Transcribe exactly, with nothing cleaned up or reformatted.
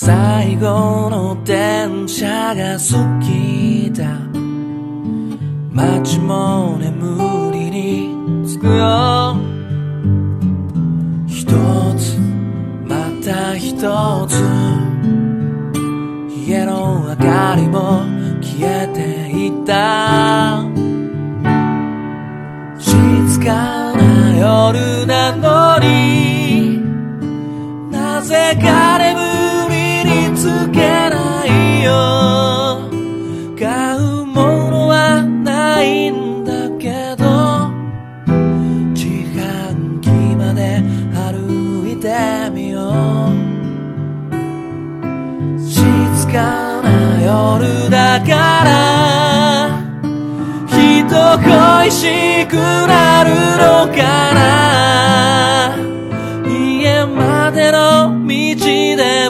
最後の電車が好きだ。街も眠りにつくよ。一つまた一つ家の明かりも消えていた。静かな夜なのになぜか眠りにつけないよ。買うものはないんだけど自販機まで歩いてみよう。静かな夜だから人恋しくなるのかな。家までの道で